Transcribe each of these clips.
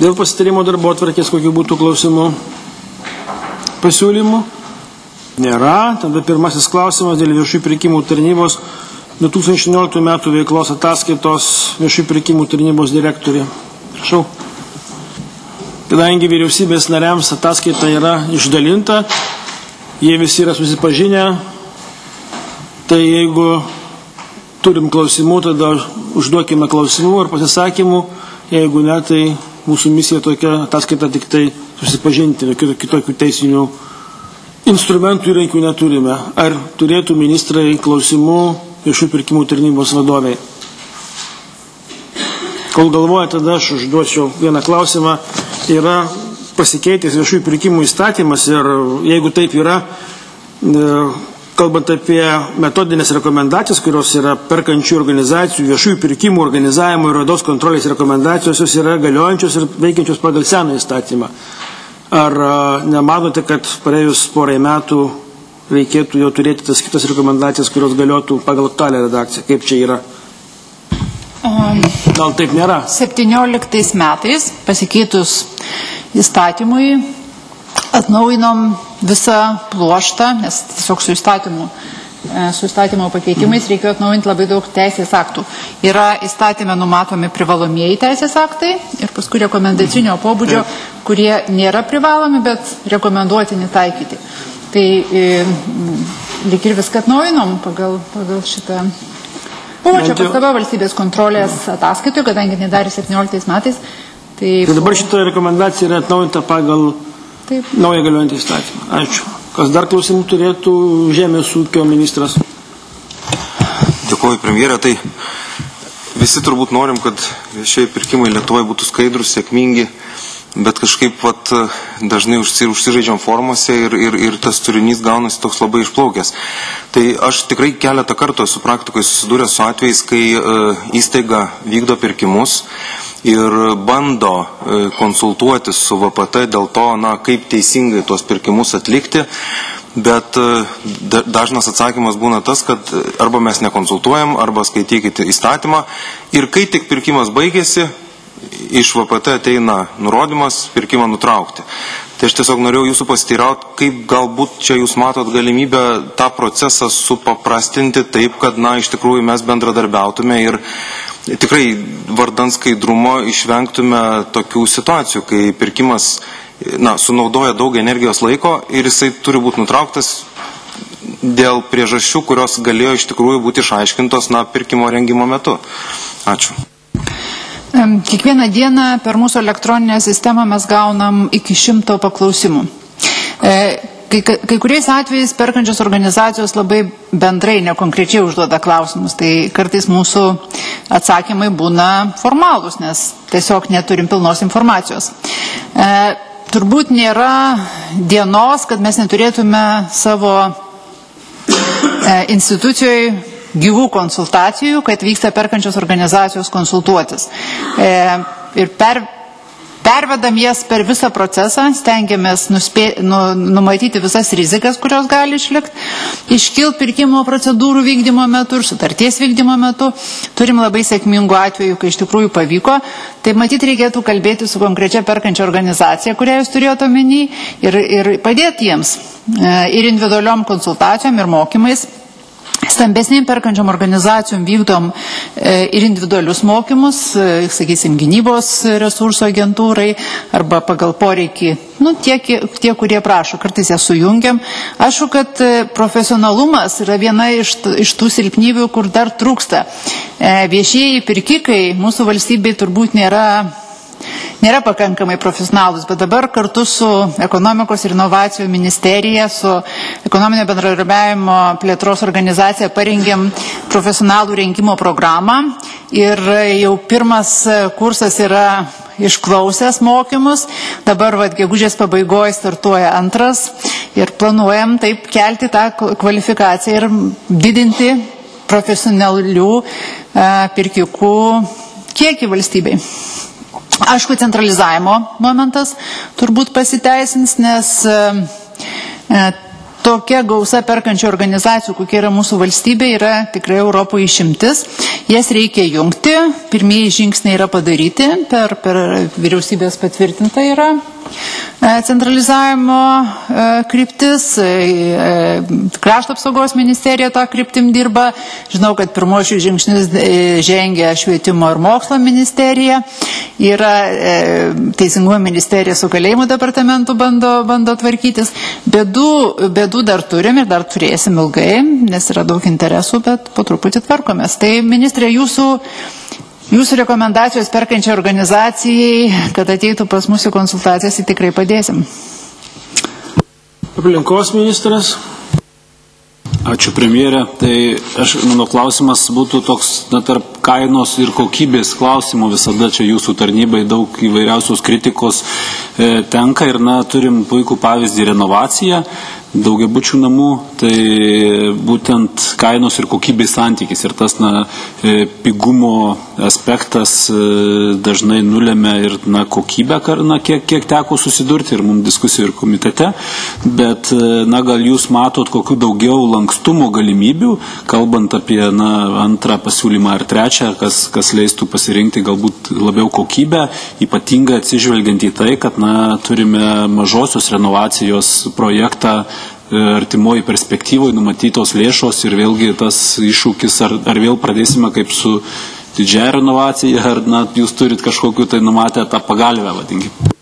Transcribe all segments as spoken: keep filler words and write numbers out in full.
Dėl pasitarimo darbotvarkės, kokių būtų klausimų pasiūlymų? Nėra. Tada pirmasis klausimas dėl viešųjų pirkimų tarnybos du tūkstančiai aštuonioliktų metų veiklos ataskaitos viešųjų pirkimų tarnybos direktorė. Prašau. Kadangi vyriausybės nariams ataskaita yra išdalinta, jie visi yra susipažinę, tai jeigu turim klausimų, tada užduokime klausimų ar pasisakymų, jeigu ne, tai mūsų misija tokia ataskaita tik tai susipažinti, kitokių teisinių instrumentų įrankių neturime. Ar turėtų ministrai klausimų viešų pirkimų tarnybos vadoviai? Kol galvoja, tada aš užduočiau vieną klausimą. Yra pasikeitęs viešųjų pirkimų įstatymas ir jeigu taip yra, kalbant apie metodinės rekomendacijas, kurios yra perkančių organizacijų, viešųjų pirkimų organizavimo ir raidos kontrolės rekomendacijos, jos yra galiojančios ir veikiančios pagal seną įstatymą. Ar nemanote, kad praėjus porai metų reikėtų jau turėti tas kitas rekomendacijas, kurios galiotų pagal aktualią redakciją? Kaip čia yra? Gal taip nėra? septynioliktais metais pasikeitus įstatymui atnaujinom visą pluoštą, nes tiesiog su įstatymu, su įstatymo pakeitimais reikėjo atnaujinti labai daug teisės aktų. Yra įstatymė numatomi privalomieji teisės aktai ir paskui rekomendacinio pobūdžio, kurie nėra privalomi, bet rekomenduotini taikyti. Tai e, lyg ir viską atnaujinom pagal, pagal šitą. Buvo čia pastaba valstybės kontrolės ataskaitoje, kadangi nedarė septynioliktais metais. Tai, tai dabar šita rekomendacija yra atnaujinta pagal Taip. naują galiojantį įstatymą. Ačiū. Kas dar klausimų turėtų? Žemės ūkio ministras. Dėkuoju, premjerė. Tai visi turbūt norim, kad viešieji pirkimai Lietuvoje būtų skaidrus, sėkmingi, bet kažkaip vat, dažnai užsižaidžiam formose ir, ir, ir tas turinys gaunasi toks labai išplaukęs. Tai aš tikrai keletą kartų esu praktikoje susidūręs su atvejais, kai e, įstaiga vykdo pirkimus ir bando e, konsultuotis su V P T dėl to, na, kaip teisingai tuos pirkimus atlikti, bet e, dažnas atsakymas būna tas, kad arba mes nekonsultuojam, arba skaitykite įstatymą ir kai tik pirkimas baigėsi, iš V P T ateina nurodymas pirkimą nutraukti. Tai aš tiesiog norėjau jūsų pasiteirauti, kaip galbūt čia jūs matot galimybę tą procesą supaprastinti taip, kad, na, iš tikrųjų mes bendradarbiautume ir tikrai vardan skaidrumo išvengtume tokių situacijų, kai pirkimas, na, sunaudoja daug energijos laiko ir jisai turi būti nutrauktas dėl priežasčių, kurios galėjo iš tikrųjų būti išaiškintos, na, pirkimo rengimo metu. Ačiū. Kiekvieną dieną per mūsų elektroninę sistemą mes gaunam iki šimto paklausimų. Kai, kai kuriais atvejais perkančios organizacijos labai bendrai, nekonkrečiai užduoda klausimus, tai kartais mūsų atsakymai būna formalūs, nes tiesiog neturim pilnos informacijos. E, turbūt nėra dienos, kad mes neturėtume savo e, institucijoje gyvų konsultacijų, kad vyksta perkančios organizacijos konsultuotis. E, ir per, pervedam jas per visą procesą, stengiamės nuspė, nu, numatyti visas rizikas, kurios gali išlikti, iškilti pirkimo procedūrų vykdymo metu ir sutarties vykdymo metu. Turim labai sėkmingų atvejų, kai iš tikrųjų pavyko. Tai matyti reikėtų kalbėti su konkrečia perkančia organizacija, kurią jūs turėjote omeny, ir, ir padėti jiems e, ir individualiom konsultacijom ir mokymais. Stambesnėm perkančiom organizacijom vykdom e, ir individualius mokymus, e, sakysim, gynybos resursų agentūrai arba pagal poreikį, nu, tie, tie, kurie prašo, kartais jas sujungiam. Aišku, kad profesionalumas yra viena iš, iš tų silpnybių, kur dar trūksta. E, viešieji pirkikai mūsų valstybei turbūt nėra nėra pakankamai profesionalus, bet dabar kartu su ekonomikos ir inovacijų ministerija, su ekonominio bendradarbiavimo plėtros organizacija parengėm profesionalų rengimo programą ir jau pirmas kursas yra išklausęs mokymus, dabar vat, gegužės pabaigoje startuoja antras ir planuojam taip kelti tą kvalifikaciją ir didinti profesionalių pirkikų kiekį valstybei. Aišku, centralizavimo momentas turbūt pasiteisins, nes e, tokia gausa perkančių organizacijų, kokia yra mūsų valstybė, yra tikrai Europoje išimtis. jas reikia jungti. Pirmieji žingsniai yra padaryti, per, per vyriausybės patvirtinta yra centralizavimo kryptis, krašto apsaugos ministerija tą kryptim dirba. Žinau, kad pirmosius žingsnius žengia švietimo ir mokslo ministerija, yra teisingumo ministerija su kalėjimų departamentu bando, bando tvarkytis. Bėdų, bėdų dar turim ir dar turėsim ilgai, nes yra daug interesų, bet po truputį tvarkomės. Tai, ministrė, jūsų Jūsų rekomendacijos perkančiai organizacijai, kad ateitų pas mūsų konsultacijas, tai tikrai padėsim. Aplinkos ministras. Ačiū, premjerė. Tai aš, mano klausimas būtų toks, na, tarp kainos ir kokybės klausimų. Visada čia jūsų tarnybai daug įvairiausios kritikos e, tenka ir, na, turim puikų pavyzdį renovaciją daugiabučių namų, tai būtent kainos ir kokybės santykis ir tas, na, pigumo aspektas dažnai nulėmė ir, na, kokybę, na, kiek, kiek teko susidurti ir mums diskusijų ir komitete, bet, na, gal jūs matot kokių daugiau lankstumo galimybių, kalbant apie, na, antrą pasiūlymą ar trečią, kas, kas leistų pasirinkti galbūt labiau kokybę, ypatingai atsižvelgiant į tai, kad, na, turime mažosios renovacijos projektą artimoji perspektyvoje numatytos lėšos ir vėlgi tas iššūkis, ar, ar vėl pradėsime kaip su didžiąja renovacija, ar, na, jūs turit kažkokiu tai numatę tą pagalvę, vadinkime.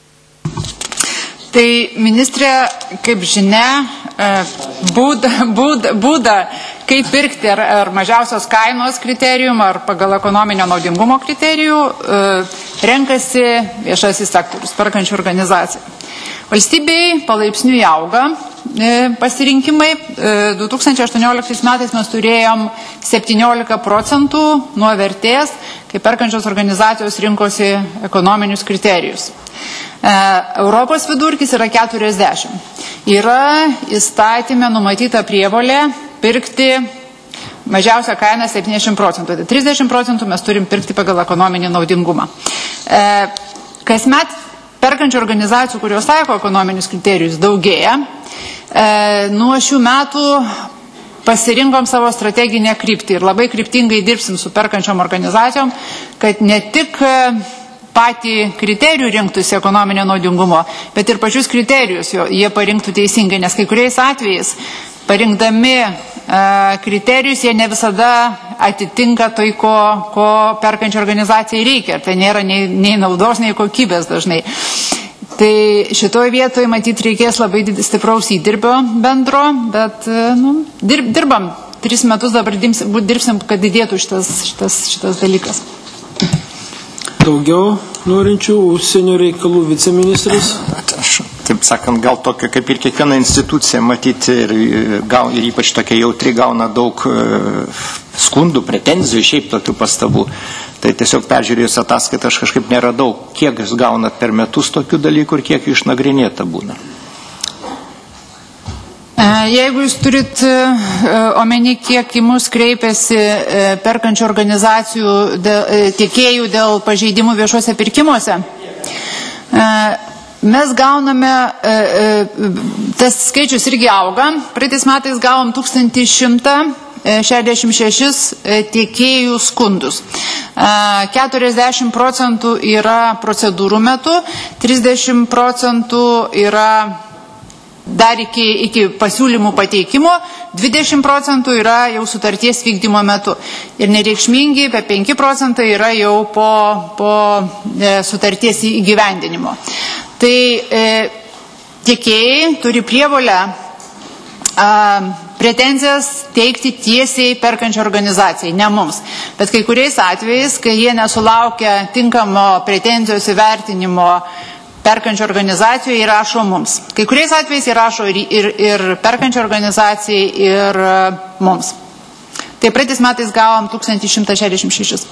Tai, ministrė, kaip žinia, būda, būda, būda kaip pirkti ar, ar mažiausios kainos kriterijum, ar pagal ekonominio naudingumo kriterijų, renkasi viešasis sektorius, perkančių organizacijų. Valstybei palaipsniui auga pasirinkimai. du tūkstančiai aštuonioliktais metais mes turėjom septyniolika procentų nuo vertės, kai perkančios organizacijos rinkosi ekonominius kriterijus. Europos vidurkis yra keturiasdešimt. Yra įstatymė numatyta prievolė pirkti mažiausią kainą septyniasdešimt procentų. Tai trisdešimt procentų mes turim pirkti pagal ekonominį naudingumą. Kasmet perkančių organizacijų, kurios taiko ekonominius kriterijus, daugėja. E, nuo šių metų pasirinkom savo strateginę kryptį ir labai kryptingai dirbsim su perkančiom organizacijom, kad ne tik patį kriterijų rinktųsi ekonominio naudingumo, bet ir pačius kriterijus jie parinktų teisingai, nes kai kuriais atvejais parinkdami e, kriterijus jie ne visada atitinka tai, ko, ko perkančio organizacijai reikia. Tai nėra nei, nei naudos, nei kokybės dažnai. Tai šitoje vietoje matyti reikės labai stipraus įdirbio bendro, bet, nu, dirb, dirbam. Tris metus dabar dirbsim, dirbsim kad didėtų šitas, šitas, šitas dalykas. Daugiau norinčių užsienio reikalų viceministras. Aš, taip sakant, gal tokia kaip ir kiekviena institucija matyti ir, gal, ir ypač tokia jautri gauna daug skundų, pretenzijų, šiaip tokių pastabų. Tai tiesiog peržiūrėjus ataskaitą aš kažkaip neradau, kiek jūs gaunat per metus tokių dalykų ir kiek jų išnagrinėta būna. Jeigu jūs turit omeny, kiek į mus kreipiasi perkančių organizacijų tiekėjų dėl pažeidimų viešuose pirkimuose, mes gauname, tas skaičius irgi auga, praeitais metais gavom tūkstantį šimtą šešiasdešimt šešis tiekėjų skundus. keturiasdešimt procentų yra procedūrų metu, trisdešimt procentų yra dar iki, iki pasiūlymų pateikimo, dvidešimt procentų yra jau sutarties vykdymo metu. Ir nereikšmingi, apie penki procentai yra jau po, po e, sutarties įgyvendinimo. Tai e, tiekėjai turi prievolę a, pretenzijas teikti tiesiai perkančią organizacijai, ne mums. Bet kai kuriais atvejais, kai jie nesulaukia tinkamo pretenzijos įvertinimo perkančio organizacijų, įrašo mums. Kai kuriais atvejais įrašo ir, ir, ir perkančio organizacijai, ir mums. Tai praeitais metais gavom tūkstantį šimtą šešiasdešimt šešis.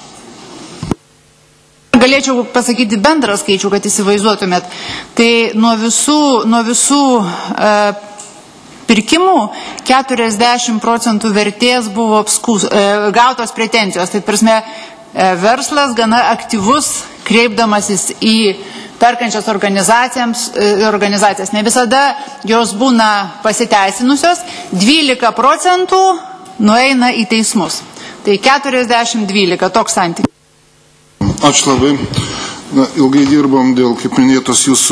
Galėčiau pasakyti bendrą skaičių, kad įsivaizduotumėt. Tai nuo visų, nuo visų e, pirkimų keturiasdešimt procentų vertės buvo apskus, e, gautos pretenzijos. Tai prasme, e, verslas gana aktyvus, kreipdamasis į perkančias organizacijas. Ne visada jos būna pasiteisinusios. dvylika procentų nueina į teismus. Tai keturiasdešimt dvylika, toks santykis. Ačiū labai. Na, ilgai dirbam dėl, kaip minėtos, jūsų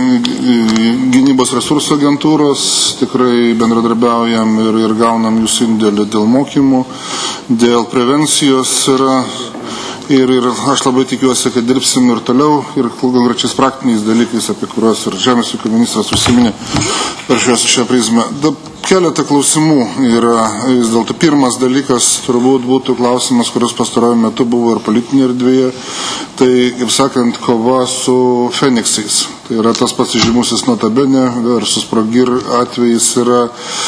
gynybos resursų agentūros, tikrai bendradarbiaujam ir, ir gaunam jūsų indėlį dėl mokymų, dėl prevencijos yra, ir, ir aš labai tikiuosi, kad dirbsim ir toliau, ir konkrečiais praktiniais dalykais, apie kuriuos ir Žemės ūkio ministras užsiminė per šios šią prizmę. Da, keletą klausimų yra, vis dėlto pirmas dalykas turbūt būtų klausimas, kuris pastarojame metu buvo ir politinė erdvėje, tai, kaip sakant, kova su Feniksais. Tai yra tas pats žymusis Notabene versus Progir atvejais yra,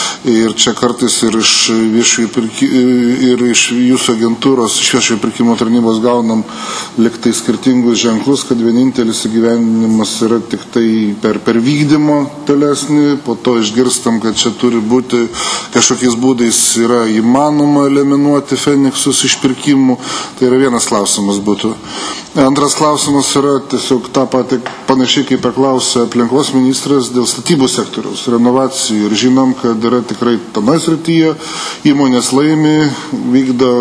ir čia kartais ir iš, pirki, ir iš jūsų agentūros, iš viešojo pirkimo tarnybos gaunam liktai skirtingus ženklus, kad vienintelis įgyvendinimas yra tik tai per, per vykdymo tolesnį, po to išgirstam, kad čia turi būti kažkokiais būdais yra įmanoma eliminuoti Feniksus iš pirkimų. Tai yra vienas klausimas būtų. Antras klausimas yra tiesiog tą patį panašiai kaip paklausė aplinkos ministras dėl statybų sektoriaus renovacijų. Ir žinom, kad yra tikrai tame srityje įmonės laimi, vykdo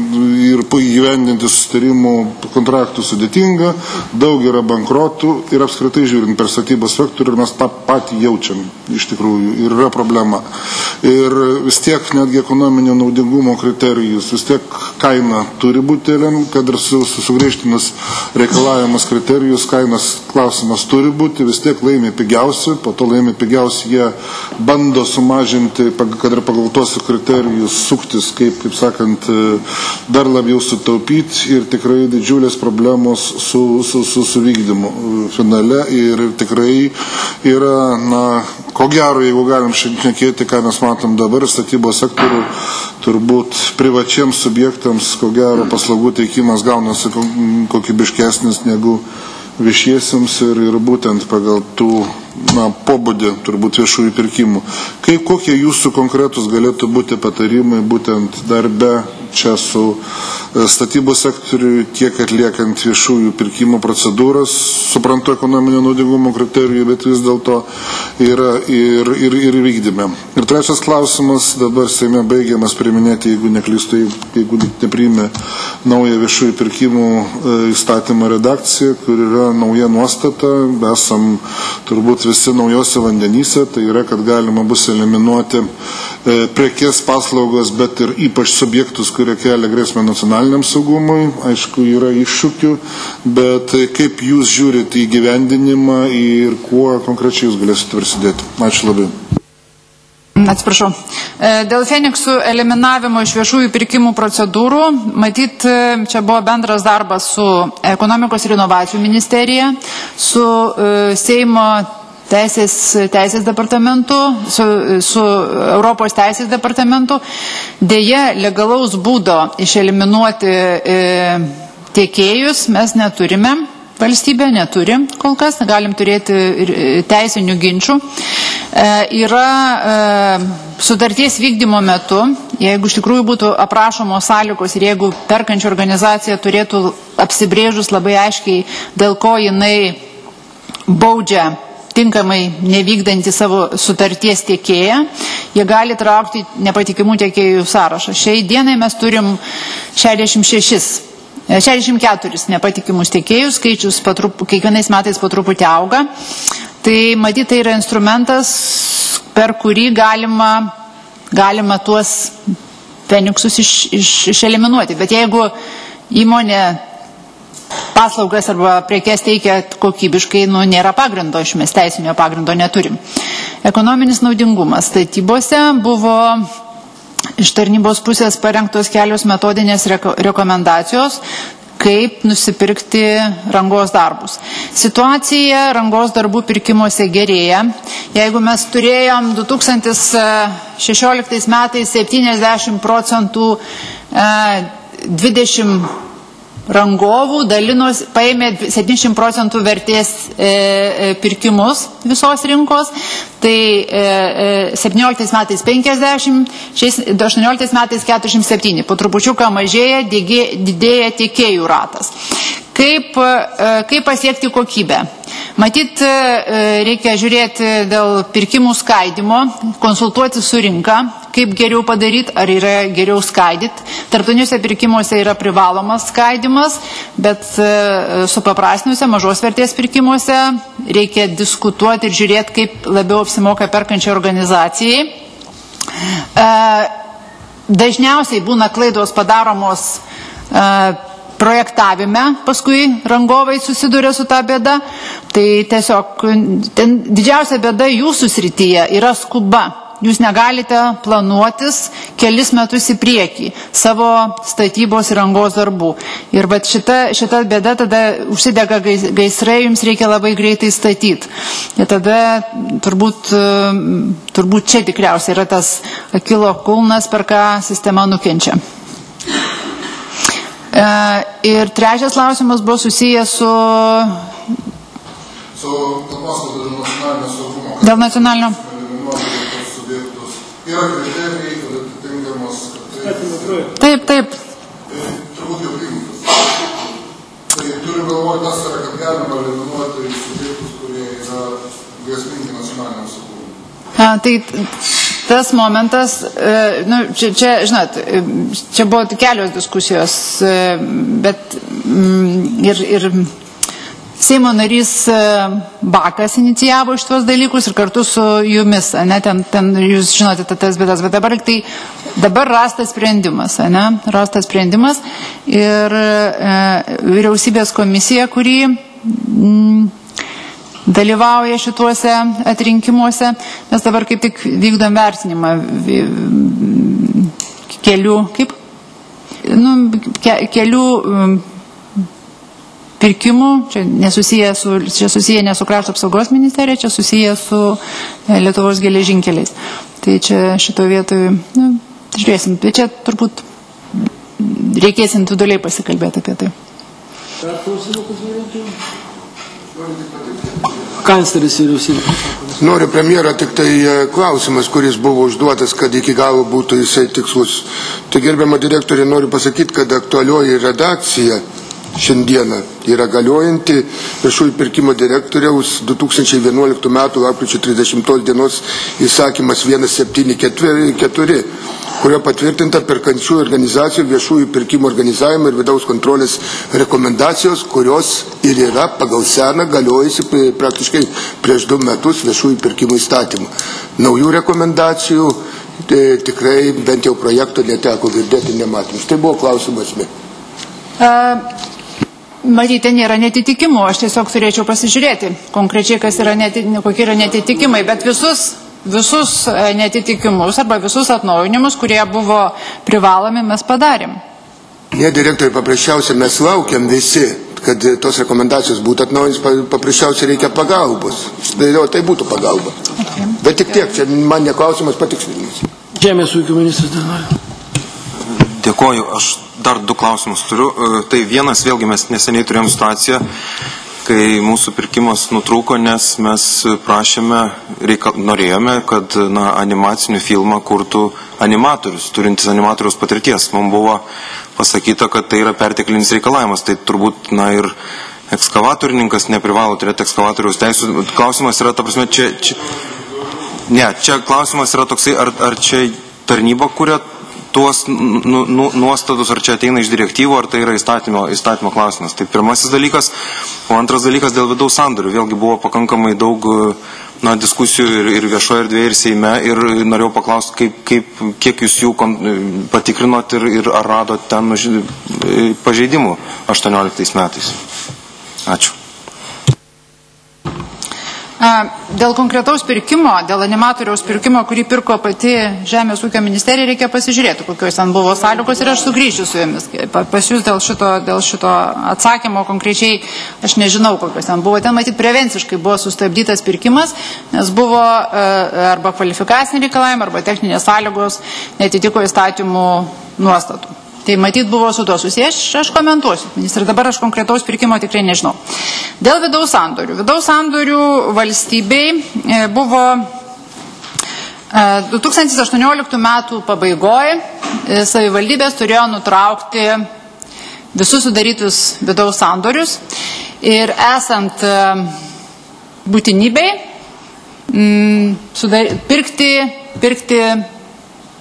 ir įgyvendinti susitarimų kontraktų sudėtinga, daug yra bankrotų ir apskritai žiūrint per statybos sektorių mes tą patį jaučiam iš tikrųjų ir yra problema. Ir vis tiek netgi ekonominio naudingumo kriterijus, vis tiek kaina turi būti, kad ir su, su sugriežtinus reikalavimas kriterijus, kainos klausimas turi būti, vis tiek laimi pigiausi, po to laimi pigiausi jie bando sumažinti, kad ir pagal tos kriterijus suktis, kaip, kaip sakant, dar labiau sutaupyti ir tikrai didžiulės problemos su, su, su, su vykdymu finale ir tikrai yra, na, ko gero, jeigu galim šnekėti, ką mes matom dabar, statybos sektorių, turbūt privačiems subjektams, ko gero, paslaugų teikimas gaunasi kokybiškesnis negu viešiesiems ir, ir būtent pagal tų, na, pobūdį, turbūt viešųjų pirkimų. Kaip, kokie jūsų konkretus galėtų būti patarimai būtent darbe čia su statybų sektoriui, tiek atliekant viešųjų pirkimų procedūras, suprantu ekonominio naudingumo kriterijų, bet vis dėlto yra ir, ir, ir vykdyme. Ir trečias klausimas, dabar Seime baigiamas priminėti, jeigu neklystu, jeigu nepriimė naują viešųjų pirkimų įstatymo redakciją, kur yra nauja nuostata, esam turbūt visi naujose vandenyse, tai yra, kad galima bus eliminuoti prekės paslaugos, bet ir ypač subjektus, kurie kelia grėsmę nacionaliniam saugumui. Aišku, yra iššūkių, bet kaip jūs žiūrite į gyvendinimą ir kuo konkrečiai jūs galėsite prisidėti? Ačiū labai. Atsiprašau. Dėl Feniksų eliminavimo iš viešųjų pirkimų procedūrų, matyt, čia buvo bendras darbas su ekonomikos ir inovacijų ministerija, su Seimo Teisės, teisės departamentu, su, su Europos teisės departamentu. Deja, legalaus būdo išeliminuoti e, tiekėjus mes neturime, valstybė neturi kol kas, galim turėti teisinių ginčių. E, yra e, sutarties vykdymo metu, jeigu iš tikrųjų būtų aprašomos sąlygos ir jeigu perkančio organizacija turėtų apsibrėžus labai aiškiai, dėl ko jinai baudžia tinkamai nevykdantį savo sutarties tiekėją, jie gali traukti nepatikimų tiekėjų sąrašą. Šiai dienai mes turim šešiasdešimt šešis, šešiasdešimt keturis nepatikimus tiekėjus, skaičius patrup, kiekvienais metais po truputį auga. Tai matyt, tai yra instrumentas, per kurį galima, galima tuos Feniksus iš, iš, išeliminuoti. Bet jeigu įmonė paslaugas arba prekes teikia kokybiškai, nu, nėra pagrindo, iš mes teisinio pagrindo neturim. Ekonominis naudingumas statybose buvo iš tarnybos pusės parengtos kelios metodinės reko rekomendacijos, kaip nusipirkti rangos darbus. Situacija rangos darbų pirkimuose gerėja. Jeigu mes turėjom du tūkstantis šešioliktais metais septyniasdešimt procentų dvidešimt rangovų dalinos, paėmė septyniasdešimt procentų vertės e, e, pirkimus visos rinkos, tai e, septynioliktais metais penkiasdešimt, aštuonioliktais metais keturiasdešimt septyni, po trupučiuką mažėja, didėja tiekėjų ratas. Kaip, e, kaip pasiekti kokybę? Matyt, e, reikia žiūrėti dėl pirkimų skaidimo, konsultuoti su rinka, kaip geriau padaryti, ar yra geriau skaidyti. Tarptautiniuose pirkimuose yra privalomas skaidimas, bet supaprastiniuose mažos vertės pirkimuose reikia diskutuoti ir žiūrėti, kaip labiau apsimoka perkančiai organizacijai. Dažniausiai būna klaidos padaromos projektavime, paskui rangovai susiduria su tą bėdą. Tai tiesiog ten didžiausia bėda jūsų srityje yra skuba. Jūs negalite planuotis kelis metus į priekį savo statybos ir rangos darbų. Ir bet šita, šita bėda tada užsidega gaisrai, jums reikia labai greitai statyti. Ir tada turbūt, turbūt čia tikriausiai yra tas Achilo kulnas, per ką sistema nukenčia. Ir trečias klausimas buvo susijęs su... Dėl nacionalinio. Yra kriterijai, kad atitinkamas... Taip, taip. Tai turbūt jau priimtas. Tai turiu galvoti, tas yra, kad galima eliminuoti subjektus, kurie yra grėsmingi nacionaliniam saugumui. Tai tas momentas, nu, čia, čia, žinot, čia buvo kelios diskusijos, bet ir... ir Seimo narys Bakas inicijavo šitos dalykus ir kartu su jumis, ne, ten, ten jūs žinote tas bėdas, bet dabar, tai, dabar rastas sprendimas, ne, rastas sprendimas ir e, vyriausybės komisija, kuri m, dalyvauja šituose atrinkimuose, mes dabar kaip tik vykdom vertinimą kelių, kaip, nu, ke, kelių pirkimų, čia nesusiję su, čia susiję ne su krašto apsaugos ministerija, čia susiję su Lietuvos geležinkeliais. Tai čia šito vietoj, nu, žiūrėsim, tai čia turbūt reikės individualiai pasikalbėti apie tai. Kancleris vyriausybė. Noriu premjero tik tai klausimas, kuris buvo užduotas, kad iki galo būtų jisai tikslus. Tai gerbiama direktorė, noriu pasakyti, kad aktualioji redakcija šiandieną yra galiojanti viešųjų pirkimo direktoriaus du tūkstančiai vienuoliktų metų lapkričio trisdešimtos dienos įsakymas vienas septyni keturi, kurio patvirtinta perkančių organizacijų viešųjų pirkimo organizavimo ir vidaus kontrolės rekomendacijos, kurios ir yra pagal seną galiojusi praktiškai prieš du metus viešųjų pirkimų įstatymą. Naujų rekomendacijų tai tikrai bent jau projekto neteko girdėti, nematymus. Tai buvo klausimas esmė. Uh... Matyti, nėra netitikimų, aš tiesiog turėčiau pasižiūrėti konkrečiai, kas yra neti, kokie yra netitikimai, bet visus, visus netitikimus arba visus atnaujinimus, kurie buvo privalomi, mes padarėm. Ne, direktoriai, paprasčiausiai mes laukiam visi, kad tos rekomendacijos būtų atnaujintos, paprasčiausiai reikia pagalbos. Tai būtų pagalba. Okay. Bet tik tiek, čia man neklausimas, patikslinimas. Žemės ūkio ministras Danoja. Dėkoju, aš dar du klausimus turiu. Tai vienas, vėlgi mes neseniai turėjom situaciją, kai mūsų pirkimas nutrūko, nes mes prašėme, reikal, norėjome, kad na, animacinių filmą kurtų animatorius, turintis animatoriaus patirties. Mums buvo pasakyta, kad tai yra perteklinis reikalavimas. Tai turbūt na, ir ekskavatorininkas neprivalo turėti ekskavatoriaus teisų. Klausimas yra, ta prasme, čia... čia ne, čia klausimas yra toksai, ar, ar čia tarnyba kuria tuos nu, nu, nuostatus, ar čia ateina iš direktyvų, ar tai yra įstatymo, įstatymo klausimas. Tai pirmasis dalykas. O antras dalykas dėl vidaus sandorių. Vėlgi buvo pakankamai daug na, diskusijų ir, ir viešoje erdvėje, ir Seime. Ir norėjau paklausti, kaip, kaip, kiek jūs jų patikrinot ir, ir ar radot ten pažeidimų aštuonioliktais metais. Ačiū. Dėl konkretaus pirkimo, dėl animatoriaus pirkimo, kurį pirko pati Žemės ūkio ministerija, reikia pasižiūrėti, kokios ten buvo sąlygos ir aš sugrįšiu su jomis. Pas jūs dėl šito, dėl šito atsakymo konkrečiai aš nežinau, kokios ten buvo. Ten matyti prevenciškai buvo sustabdytas pirkimas, nes buvo arba kvalifikaciniai reikalavimai, arba techninės sąlygos netitiko įstatymų nuostatų. Tai matyt buvo su to susijęs, aš komentuosiu. Ministrai, dabar aš konkretaus pirkimo tikrai nežinau. Dėl vidaus sandorių. Vidaus sandorių valstybei buvo du tūkstančiai aštuonioliktų metų pabaigoje savivaldybės turėjo nutraukti visus sudarytus vidaus sandorius ir esant būtinybei pirkti, pirkti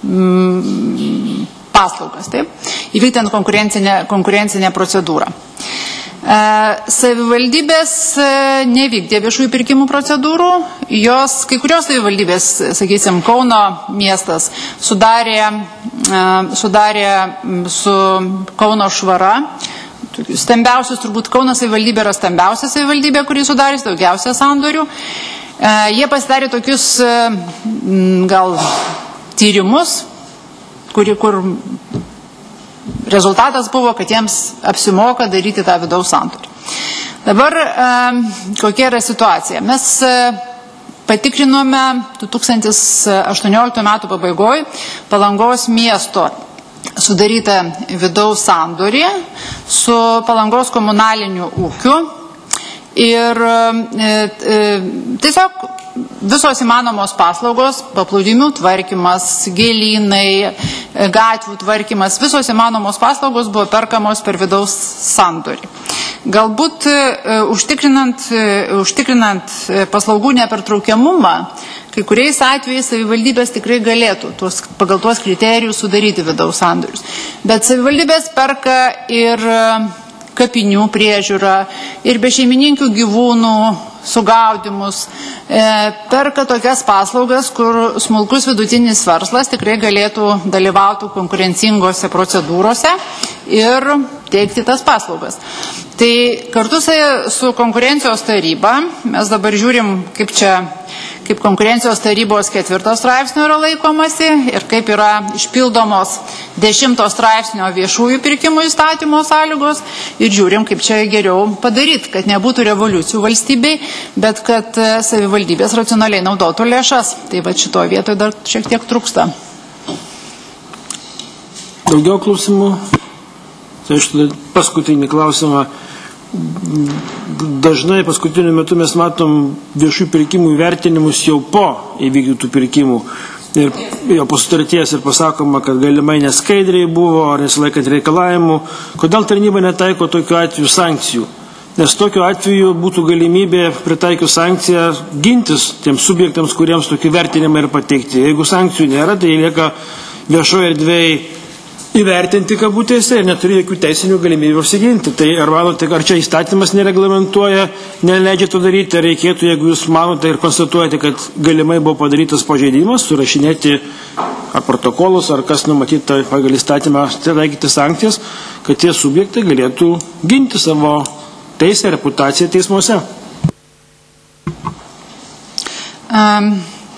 mm, paslaugas, taip, įvykdant konkurencinę, konkurencinę procedūrą. E, savivaldybės nevykdė viešųjų pirkimų procedūrų, jos, kai kurios savivaldybės, sakysim, Kauno miestas sudarė, e, sudarė su Kauno švara, stambiausius, turbūt Kauno savivaldybė yra stambiausia savivaldybė, kuri sudarys daugiausia sandorių. E, jie pasidarė tokius gal tyrimus, kuri, kur rezultatas buvo, kad jiems apsimoka daryti tą vidaus sandorį. Dabar e, kokia yra situacija? Mes e, patikrinome du tūkstantis aštuonioliktų metų pabaigoje Palangos miesto sudarytą vidaus sandorį su Palangos komunaliniu ūkiu ir e, e, tiesiog visos įmanomos paslaugos, paplūdimių tvarkymas, gėlynai, gatvių tvarkymas, visos įmanomos paslaugos buvo perkamos per vidaus sandorį. Galbūt e, užtikrinant, e, užtikrinant paslaugų nepertraukiamumą, kai kuriais atvejais savivaldybės tikrai galėtų tuos, pagal tuos kriterijus sudaryti vidaus sandorius. Bet savivaldybės perka ir kapinių priežiūrą, ir bešeimininkių gyvūnų sugaudimus, e, perka tokias paslaugas, kur smulkus vidutinis verslas tikrai galėtų dalyvauti konkurencingose procedūrose ir teikti tas paslaugas. Tai kartu su konkurencijos taryba mes dabar žiūrim, kaip čia kaip konkurencijos tarybos ketvirtos straipsnio yra laikomasi ir kaip yra išpildomos dešimtos straipsnio viešųjų pirkimų įstatymo sąlygos ir žiūrim, kaip čia geriau padaryti, kad nebūtų revoliucijų valstybei, bet kad savivaldybės racionaliai naudotų lėšas. Tai va šitoje vietoje dar šiek tiek trūksta. Daugiau klausimų? Tai aš paskutinį klausimą. Dažnai paskutiniu metu mes matom viešų pirkimų įvertinimus jau po įvykdytų pirkimų ir jau po sutarties ir pasakoma, kad galimai neskaidriai buvo ar nesilaikant reikalavimų. Kodėl tarnyba netaiko tokiu atveju sankcijų? Nes tokiu atveju būtų galimybė pritaikius sankciją gintis tiems subjektams, kuriems tokį vertinimą ir pateikti. Jeigu sankcijų nėra, tai lieka viešoje erdvėje įvertinti kabutėse ir neturi jokių teisinių galimybių apsiginti. Tai ar manote, ar čia įstatymas nereglamentuoja, neleidžia to daryti, ar reikėtų, jeigu jūs manote ir konstatuojate, kad galimai buvo padarytas pažeidimas, surašinėti ar protokolus, ar kas numatyta pagal įstatymą, taikyti sankcijas, kad tie subjektai galėtų ginti savo teisę, reputaciją teismuose? Um.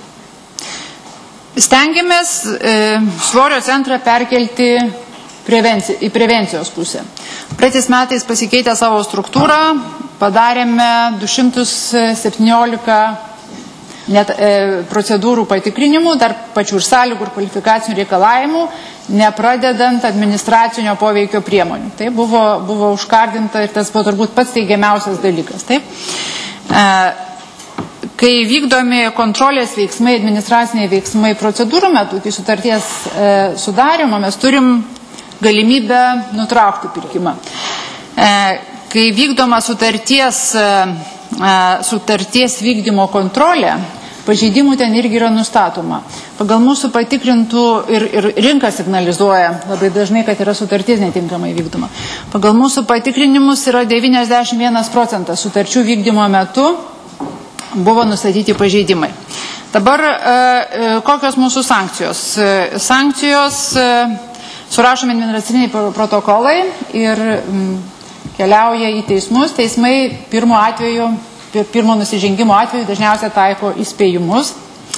Stengiamės e, svorio centrą perkelti prevenci į prevencijos pusę. Praeitais metais pasikeitę savo struktūrą, padarėme du šimtus septyniolika net, e, procedūrų patikrinimų, dar pačių ir sąlygų ir kvalifikacinių reikalavimų, nepradedant administracinio poveikio priemonių. Tai buvo, buvo užkardinta ir tas buvo turbūt pats teigiamiausias dalykas. Taip? E, Kai vykdomi kontrolės veiksmai, administraciniai veiksmai procedūrų metu, kai sutarties e, sudarimo, mes turim galimybę nutraukti pirkimą. E, kai vykdoma sutarties, e, sutarties vykdymo kontrolė, pažeidimų ten irgi yra nustatoma. Pagal mūsų patikrintų ir, ir rinka signalizuoja labai dažnai, kad yra sutartis netinkamai vykdoma. Pagal mūsų patikrinimus yra devyniasdešimt vienas procentas sutarčių vykdymo metu buvo nustatyti pažeidimai. Dabar kokios mūsų sankcijos? Sankcijos surašomi administraciniai protokolai ir keliauja į teismus. Teismai pirmo atveju, pirmo nusižengimo atveju dažniausiai taiko įspėjimus.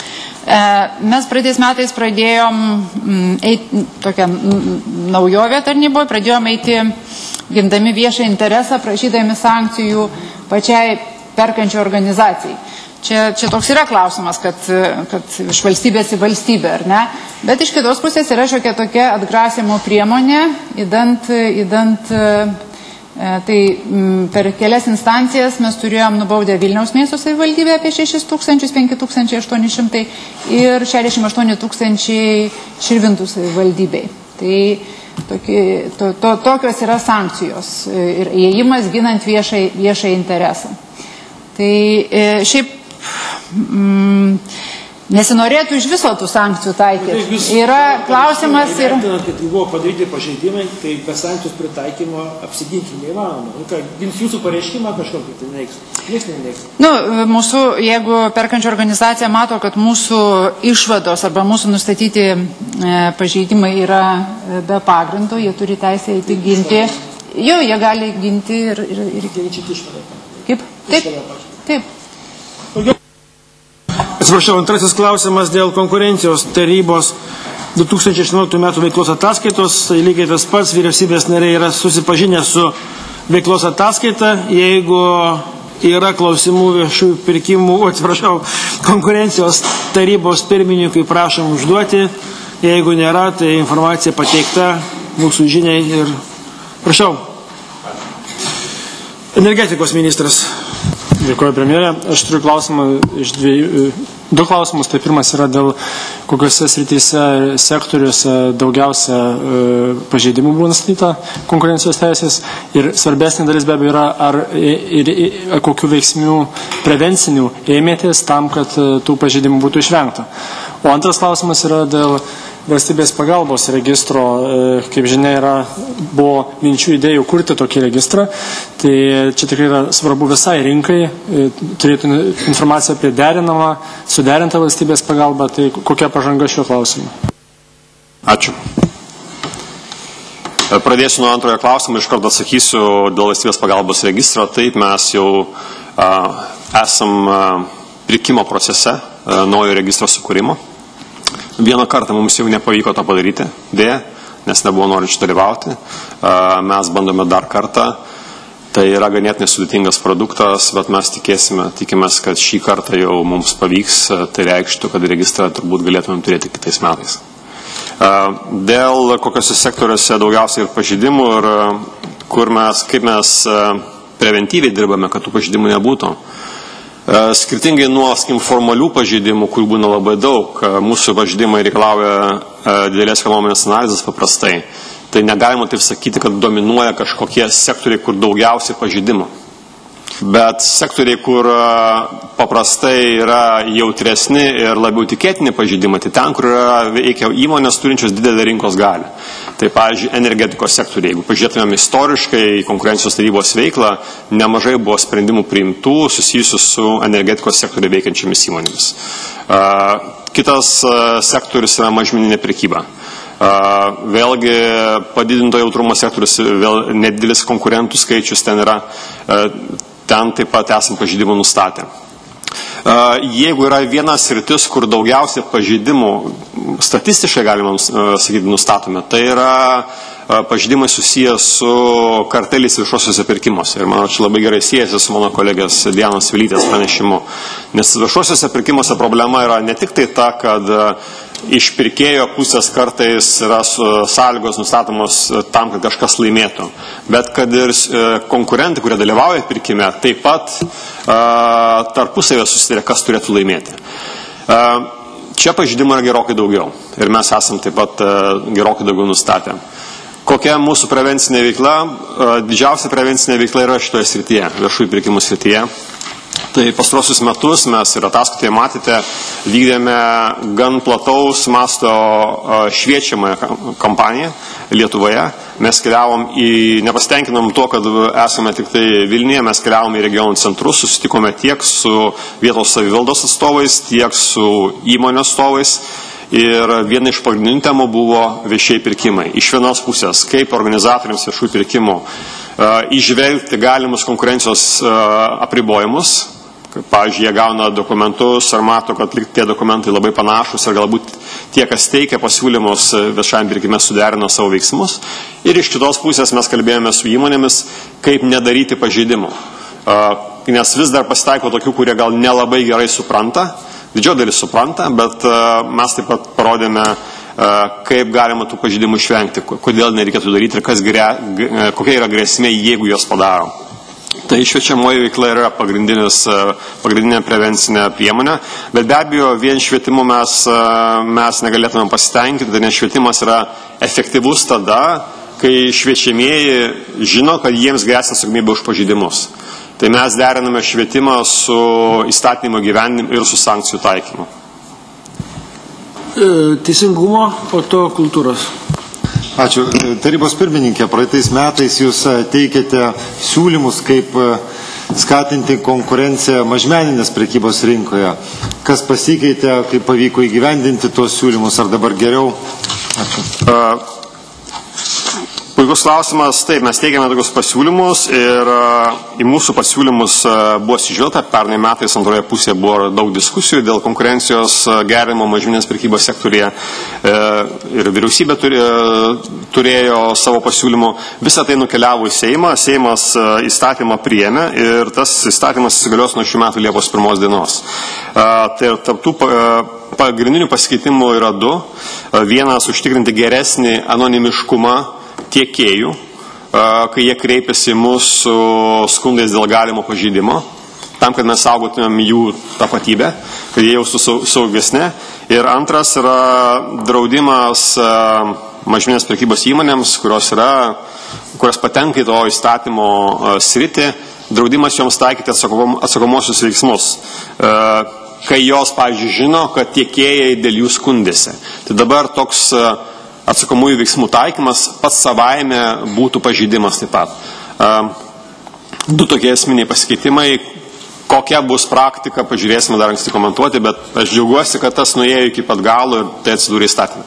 Mes praeitais metais pradėjom eiti, tokią naujovę tarnyboje, pradėjom eiti gindami viešą interesą, prašydami sankcijų pačiai perkančio organizacijai. Čia, čia toks yra klausimas, kad, kad iš valstybės į valstybę, ar ne? Bet iš kitos pusės yra šiokia tokia atgrasimo priemonė, įdant, įdant tai per kelias instancijas mes turėjom nubaudę Vilniaus miesto savivaldybę apie šešis tūkstančius, penki tūkstančiai aštuoni šimtai ir šešiasdešimt aštuoni tūkstančiai Širvintų savivaldybei. Tai toki, to, to, tokios yra sankcijos ir įėjimas ginant viešai, viešai interesą. Tai e, šiaip m, Nesinorėtų iš viso tų sankcijų taikyti. Yra klausimas ir... Kad buvo padaryti pažeidimai, tai be sankcijos pritaikymo apsiginti neįmanoma. Gins jūsų pareiškimą kažkokį, tai neiks. Niekas neneiks. Nu, mūsų, jeigu perkančio organizacija mato, kad mūsų išvados arba mūsų nustatyti e, pažeidimai yra be pagrindo, jie turi teisę įti ginti. Jo, jie gali ginti ir... ir, ir... Kaip? Taip. Taip. Atsiprašau, antrasis klausimas dėl konkurencijos tarybos du tūkstančiai aštuonioliktų metų veiklos ataskaitos. Tai lygiai tas pats, vyriausybės nariai yra susipažinę su veiklos ataskaita. Jeigu yra klausimų viešų pirkimų, atsiprašau, konkurencijos tarybos pirmininkui prašom užduoti. Jeigu nėra, tai informacija pateikta mūsų žiniai ir prašau. Energetikos ministras. Dėkuoju, premjerė. Aš turiu klausimą iš dviejų, du klausimus. Tai pirmas yra dėl kokiuose srityse sektoriuose daugiausia e, pažeidimų buvo nustatyta konkurencijos teisės. Ir svarbesnė dalis be abejo yra, ar ir, ir, kokių veiksmių prevencinių ėmėtės tam, kad e, tų pažeidimų būtų išvengta. O antras klausimas yra dėl valstybės pagalbos registro. Kaip žinia, yra, buvo minčių idėjų kurti tokį registrą. Tai čia tikrai yra svarbu visai rinkai turėti informaciją apie derinamą, suderintą valstybės pagalbą. Tai kokia pažanga šiuo klausimu? Ačiū. Pradėsiu nuo antrojo klausimo, iš karto atsakysiu dėl valstybės pagalbos registro. Taip, mes jau a, esam a, pirkimo procese a, naujo registro sukūrimo. Vieną kartą mums jau nepavyko to padaryti, dėja, nes nebuvo norinčių dalyvauti. Mes bandome dar kartą. Tai yra ganėtinai sudėtingas produktas, bet mes tikėsime, tikimės, kad šį kartą jau mums pavyks. Tai reikštų, kad registrą turbūt galėtumėm turėti kitais metais. Dėl kokiuose sektoriuose daugiausiai pažeidimų ir kur mes, kaip mes preventyviai dirbame, kad tų pažeidimų nebūtų. Skirtingai nuo skim, formalių pažeidimų, kurių būna labai daug, mūsų pažeidimai reikalauja didelės ekonominės analizės paprastai. Tai negalima taip sakyti, kad dominuoja kažkokie sektoriai, kur daugiausiai pažeidimų. Bet sektoriai, kur paprastai yra jautresni ir labiau tikėtini pažeidimai, tai ten, kur yra veikia įmonės turinčios didelę rinkos galią. Tai, pavyzdžiui, energetikos sektoriai. Jeigu pažiūrėtumėm istoriškai į konkurencijos tarybos veiklą, nemažai buvo sprendimų priimtų susijusių su energetikos sektoriai veikiančiamis įmonėmis. Kitas sektorius yra mažmeninė prekyba. Vėlgi padidinto jautrumo sektorius, vėl nedidelis konkurentų skaičius ten yra, ten taip pat esam pažeidimų nustatę. Jeigu yra vienas sritis, kur daugiausia pažeidimų statistiškai galima sakyti nustatome, tai yra pažeidimai susijęs su karteliais viešuosiuose pirkimuose. Ir manau, čia labai gerai siejasi su mano kolegės Dianos Vilytės pranešimu. Nes viešuosiuose pirkimuose problema yra ne tik tai ta, kad iš pirkėjo pusės kartais yra sąlygos nustatomos tam, kad kažkas laimėtų. Bet kad ir konkurentai, kurie dalyvauja pirkime, taip pat tarpusavėje susitarė, kas turėtų laimėti. Čia pažeidimų yra gerokai daugiau. Ir mes esam taip pat gerokai daugiau nustatę. Kokia mūsų prevencinė veikla? Didžiausia prevencinė veikla yra šitoje srityje, viešųjų pirkimų srityje. Tai pastaruosius metus mes ir ataskaitoje matėte, vykdėme gan plataus masto šviečiamąją kampaniją Lietuvoje. Mes keliavom į, nepasitenkinom to, kad esame tik tai Vilniuje, mes keliavom į regionų centrus, susitikome tiek su vietos savivaldos atstovais, tiek su įmonių atstovais. Ir viena iš pagrindinių temų buvo viešieji pirkimai. Iš vienos pusės, kaip organizatoriams viešųjų pirkimų įžvelgti galimus konkurencijos apribojimus. Pavyzdžiui, jie gauna dokumentus ar mato, kad tie dokumentai labai panašus ir galbūt tie, kas teikia pasiūlymus viešajam pirkime, suderino savo veiksmus. Ir iš kitos pusės mes kalbėjome su įmonėmis, kaip nedaryti pažeidimų. Nes vis dar pasitaiko tokių, kurie gal nelabai gerai supranta. Didžioji dalis supranta, bet mes taip pat parodėme, kaip galima tų pažeidimų išvengti, kodėl nereikėtų daryti ir kas gre, kokia yra grėsmė, jeigu jos padaro. Tai šviečiamoji veikla yra pagrindinė prevencinė priemonė, bet be abejo vien švietimu mes, mes negalėtume pasitenkinti, nes švietimas yra efektyvus tada, kai šviečiamieji žino, kad jiems gresia atsakomybė už pažeidimus. Tai mes deriname švietimą su įstatymo gyvenimu ir su sankcijų taikymu. Teisingumo, po to kultūros. Ačiū. Tarybos pirmininkė, praeitais metais jūs teikėte siūlymus, kaip skatinti konkurenciją mažmeninės prekybos rinkoje. Kas pasikeitė, kaip pavyko įgyvendinti tuos siūlymus, ar dabar geriau? Ačiū. Uh. Puikus klausimas. Taip, mes teikiame tokius pasiūlymus ir uh, į mūsų pasiūlymus uh, buvo atsižvelgta. Pernai metais antroje pusėje buvo daug diskusijų dėl konkurencijos uh, gerinimo mažmeninės prekybos sektorėje uh, ir vyriausybė turė, turėjo savo pasiūlymų. Visą tai nukeliavo į Seimą. Seimas uh, įstatymą priėmė ir tas įstatymas įsigalios nuo šių metų Liepos pirmos dienos. Uh, tai tarp tų uh, pagrindinių pasikeitimų yra du. Uh, vienas užtikrinti geresnį anonimiškumą tiekėjų, kai jie kreipiasi mūsų skundais dėl galimo pažeidimo, tam, kad mes saugotumėm jų tapatybę, kad jie jaustų saugesnė. Ir antras yra draudimas mažmeninės prekybos įmonėms, kurios, yra, kurios patenka į to įstatymo sritį, draudimas joms taikyti atsakomosius veiksmus, kai jos, pavyzdžiui, žino, kad tiekėjai dėl jų skundėsi. Tai dabar toks atsakomųjų veiksmų taikymas pats savaime būtų pažeidimas taip pat. Du tokie esminiai pasikeitimai. Kokia bus praktika, pažiūrėsime dar anksti komentuoti, bet aš džiaugiuosi, kad tas nuėjo iki pat galo ir tai atsidūrė įstatymą.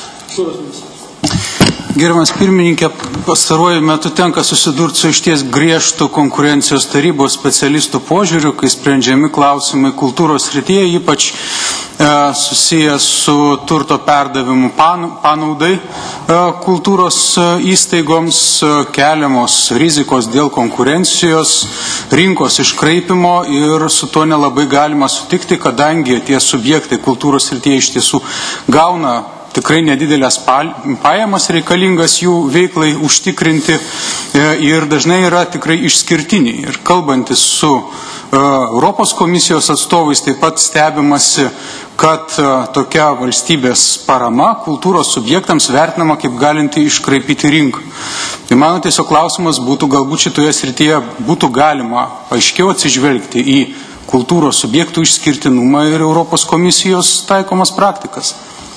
Gerbiamas pirmininkė, pastaruoju metu tenka susidurti su išties griežtų konkurencijos tarybos specialistų požiūriu, kai sprendžiami klausimai kultūros srityje, ypač e, susijęs su turto perdavimu pan, panaudai e, kultūros įstaigoms, e, keliamos rizikos dėl konkurencijos, rinkos iškraipimo ir su to nelabai galima sutikti, kadangi tie subjektai kultūros srityje iš tiesų gauna tikrai nedidelės pajamas reikalingas jų veiklai užtikrinti ir dažnai yra tikrai išskirtiniai. Ir kalbantis su Europos komisijos atstovais taip pat stebimasi, kad tokia valstybės parama kultūros subjektams vertinama kaip galinti iškraipyti rinką. Tai mano tiesiog klausimas būtų, galbūt šitoje srityje būtų galima aiškiau atsižvelgti į kultūros subjektų išskirtinumą ir Europos komisijos taikomas praktikas.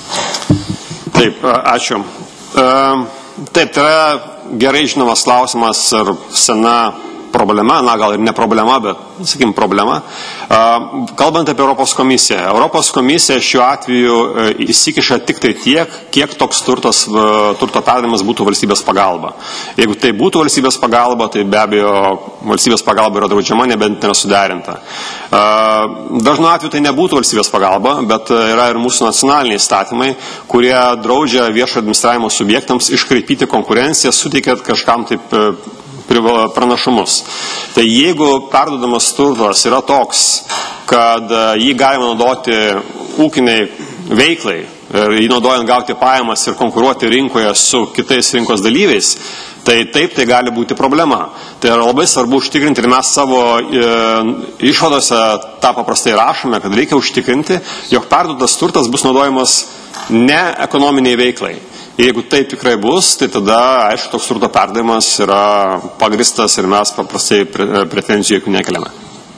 Taip, ačiū. Taip, tai yra gerai žinomas klausimas ir sena problema, na gal ir ne problema, bet, sakykim, problema. Kalbant apie Europos komisiją. Europos komisija šiuo atveju įsikiša tik tai tiek, kiek toks turtas, turto perdavimas būtų valstybės pagalba. Jeigu tai būtų valstybės pagalba, tai be abejo valstybės pagalba yra draudžiama, nebent nėra suderinta. Dažnu atveju tai nebūtų valstybės pagalba, bet yra ir mūsų nacionaliniai įstatymai, kurie draudžia viešo administravimo subjektams iškraipyti konkurenciją, suteikiant kažkam taip pranašumus. Tai jeigu perduodamas turtas yra toks, kad jį galima naudoti ūkiniai veiklai ir jį naudojant gauti pajamas ir konkuruoti rinkoje su kitais rinkos dalyviais, tai taip tai gali būti problema. Tai yra labai svarbu užtikrinti ir mes savo e, išvadose tą paprastai rašome, kad reikia užtikrinti, jog perduotas turtas bus naudojamas ne ekonominiai veiklai. Jeigu taip tikrai bus, tai tada, aišku, toks turto perdavimas yra pagristas ir mes paprastai pretenzijų jokių nekeliame.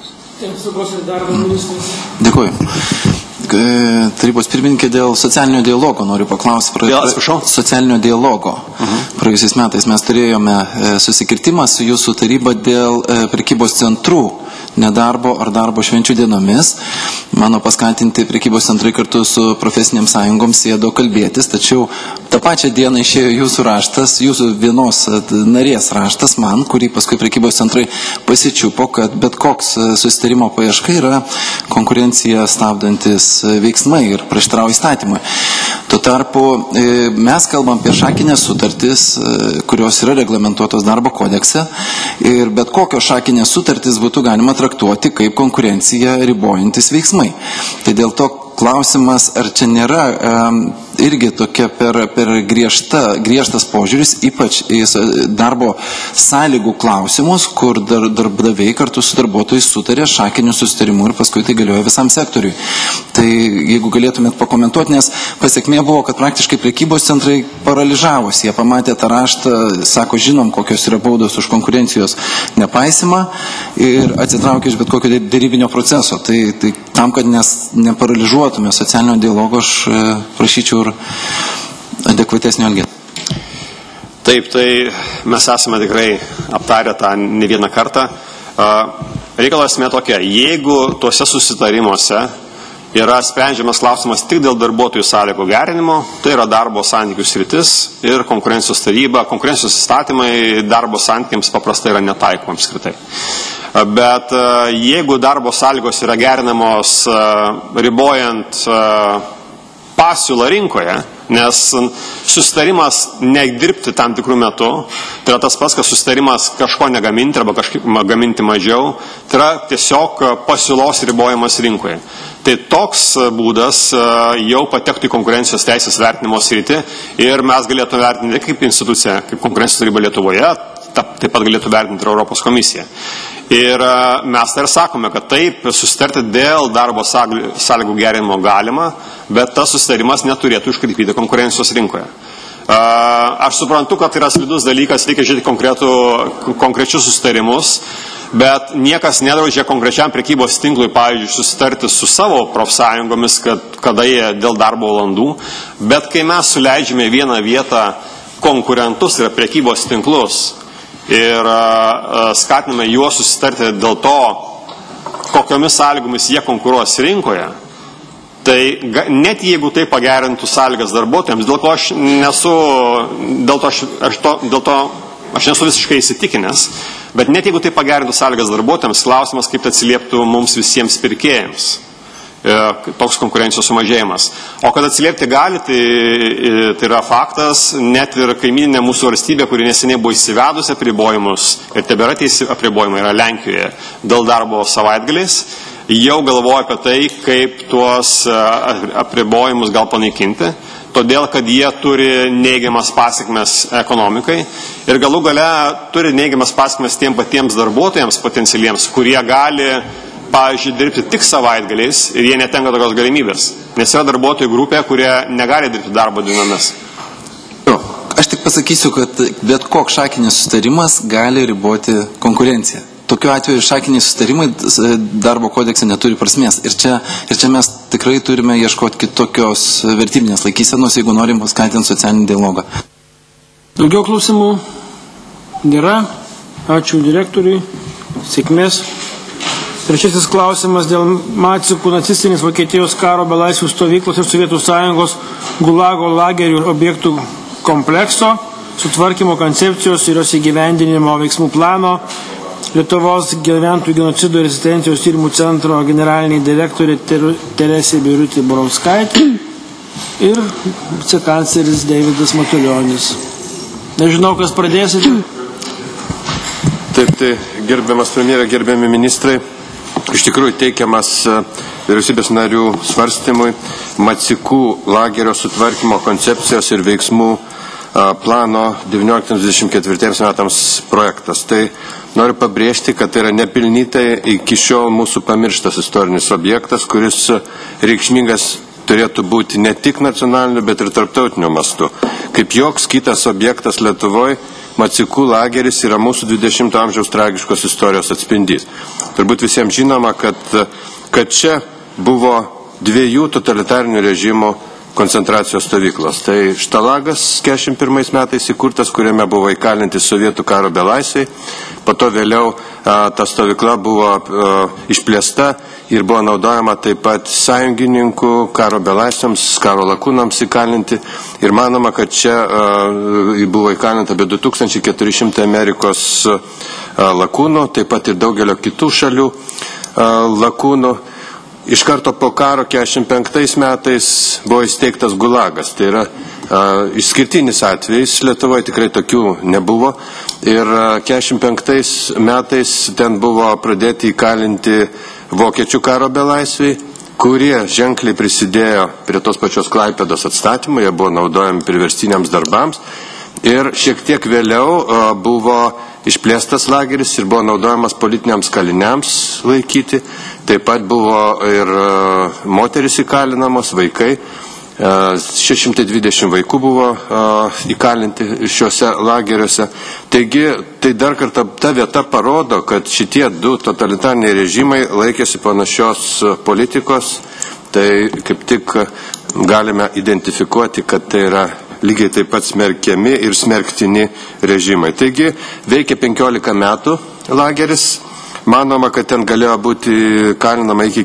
Dėkuoju. Tarybos pirmininkė, dėl socialinio dialogo noriu paklausti. Dėl, atsiprašau? Socialinio dialogo. Uh-huh. Praėjusiais metais mes turėjome susikirtimą su jūsų taryba dėl prekybos centrų nedarbo ar darbo švenčių dienomis. Mano paskatinti prekybos centrai kartu su profesiniam sąjungom sėdo kalbėtis, tačiau tą pačią dieną išėjo jūsų raštas, jūsų vienos narės raštas man, kurį paskui prekybos centrai pasičiupo, kad bet koks susitarimo paieška yra konkurencija stabdantis veiksmai ir prieštarauja įstatymui. Tuo tarpu mes kalbam apie šakinės sutartis, kurios yra reglamentuotos darbo kodekse ir bet kokios šakinės sutartis būtų galima traktuoti kaip konkurenciją ribojantis veiksmai. Tai dėl to klausimas, ar čia nėra um, irgi tokia per, per griežta, griežtas požiūris, ypač į darbo sąlygų klausimus, kur dar, darbdaviai kartu su darbuotojais sutarė šakinių susitarimų ir paskui tai galioja visam sektoriui. Tai jeigu galėtumėt pakomentuoti, nes pasiekmė buvo, kad praktiškai prekybos centrai paralyžavosi. Jie pamatė tą raštą, sako, žinom, kokios yra baudos už konkurencijos nepaisimą ir atsitraukė iš bet kokio dėrybinio proceso. Tai, tai tam, kad nes, neparalyžuotume socialinio dialogo, aš e, prašyčiau ir adekvatesnio elgesio. Taip, tai mes esame tikrai aptarę tą ne vieną kartą. Reikalas esmė tokia, jeigu tuose susitarimuose yra sprendžiamas klausimas tik dėl darbuotojų sąlygų gerinimo, tai yra darbo santykių sritis ir konkurencijos taryba, konkurencijos įstatymai darbo santykiams paprastai yra netaikomi apskritai. Bet jeigu darbo sąlygos yra gerinamos ribojant pasiūlą rinkoje, nes susitarimas nedirbti tam tikrų metų, tai yra tas pats, kad susitarimas kažko negaminti arba kažkaip gaminti mažiau, tai yra tiesiog pasiūlos ribojimas rinkoje. Tai toks būdas jau patektų į konkurencijos teisės vertinimo sritį ir mes galėtume vertinti kaip institucija, kaip konkurencijos taryba Lietuvoje, taip pat galėtų vertinti ir Europos komisija. Ir mes tai ir sakome, kad taip, susitarti dėl darbo sąlygų gerinimo galima, bet tas susitarimas neturėtų iškreipyti konkurencijos rinkoje. Aš suprantu, kad tai yra slidus dalykas, reikia žiūrėti konkrečius susitarimus, bet niekas nedraudžia konkrečiam prekybos tinklui, pavyzdžiui, susitarti su savo profsąjungomis, kad, kada jie dėl darbo valandų, bet kai mes suleidžiame vieną vietą konkurentus, tai yra prekybos tinklus, ir skatiname juos susitarti dėl to, kokiomis sąlygomis jie konkuruos rinkoje, tai net jeigu tai pagerintų sąlygas darbuotojams, dėl ko aš nesu, dėl to aš, aš, to, dėl to aš nesu visiškai įsitikinęs, bet net jeigu tai pagerintų sąlygas darbuotojams, klausimas, kaip tai atsilieptų mums visiems pirkėjams. Toks konkurencijos sumažėjimas. O kad atsiliepti gali, tai, tai yra faktas, net ir kaimyninė mūsų valstybė, kuri neseniai buvo įsivedusi apribojimus ir tebėra teisi apribojimai, yra Lenkijoje dėl darbo savaitgaliais, jau galvoja apie tai, kaip tuos apribojimus gal panaikinti, todėl, kad jie turi neigiamas pasiekmes ekonomikai ir galų gale turi neigiamas pasiekmes tiem patiems darbuotojams potencialiems, kurie gali pavyzdžiui, dirbti tik savaitgaliais ir jie netenka tokios galimybės, nes yra darbuotojų grupė, kurie negali dirbti darbo dienomis. Aš tik pasakysiu, kad bet koks šakinis sustarimas gali riboti konkurenciją. Tokiu atveju šakiniai sustarimai darbo kodekse neturi prasmės. Ir čia, ir čia mes tikrai turime ieškoti kitokios vertybinės laikysenos, jeigu norim paskatinti socialinį dialogą. Daugiau klausimų nėra. Ačiū direktoriui. Sėkmės. Trečiasis klausimas dėl Macikų nacistinės Vokietijos karo belaisvių stovyklos ir Sovietų Sąjungos Gulago lagerių objektų komplekso, sutvarkymo koncepcijos ir jos įgyvendinimo veiksmų plano, Lietuvos gyventojų genocido ir rezistencijos tyrimų centro generaliniai direktorė Teresė Birutė Borauskaitė ir vicekancleris Deividas Matulionis. Nežinau, kas pradėsite. Taip, tai gerbiamas premjerė, gerbiami ministrai, iš tikrųjų teikiamas vyriausybės narių svarstymui Macikų lagerio sutvarkymo koncepcijos ir veiksmų plano devynioliktiems dvidešimt ketvirtiems metams projektas. Tai noriu pabrėžti, kad tai yra nepilnytai iki šiol mūsų pamirštas istorinis objektas, kuris reikšmingas turėtų būti ne tik nacionaliniu, bet ir tarptautiniu mastu. Kaip joks kitas objektas Lietuvoje, Macikų lageris yra mūsų dvidešimto amžiaus tragiškos istorijos atspindys. Turbūt visiems žinoma, kad, kad čia buvo dviejų totalitarinių režimų koncentracijos stovyklos. Tai Štalagas keturiasdešimt pirmais metais įkurtas, kuriame buvo įkalinti sovietų karo belaisviai. Po to vėliau a, ta stovykla buvo a, išplėsta ir buvo naudojama taip pat sąjungininkų karo belaisviams, karo lakūnams įkalinti. Ir manoma, kad čia a, buvo įkalinta apie du tūkstančiai keturi šimtai Amerikos a, lakūnų, taip pat ir daugelio kitų šalių a, lakūnų. Iš karto po karo keturiasdešimt penktais metais buvo įsteigtas Gulagas. Tai yra a, išskirtinis atvejis, Lietuvoje tikrai tokių nebuvo. Ir a, keturiasdešimt penktais metais ten buvo pradėti įkalinti vokiečių karo belaisviai, kurie ženkliai prisidėjo prie tos pačios Klaipėdos atstatymo, jie buvo naudojami priverstiniams darbams. Ir šiek tiek vėliau buvo išplėstas lageris ir buvo naudojamas politiniams kaliniams laikyti. Taip pat buvo ir moteris įkalinamos, vaikai. šeši šimtai dvidešimt vaikų buvo įkalinti šiuose lageriuose. Taigi, tai dar kartą ta vieta parodo, kad šitie du totalitariniai režimai laikėsi panašios politikos. Tai kaip tik galime identifikuoti, kad tai yra lygiai taip pat smerkiami ir smerktini režimai. Taigi, veikia penkiolika metų lageris. Manoma, kad ten galėjo būti kalinama iki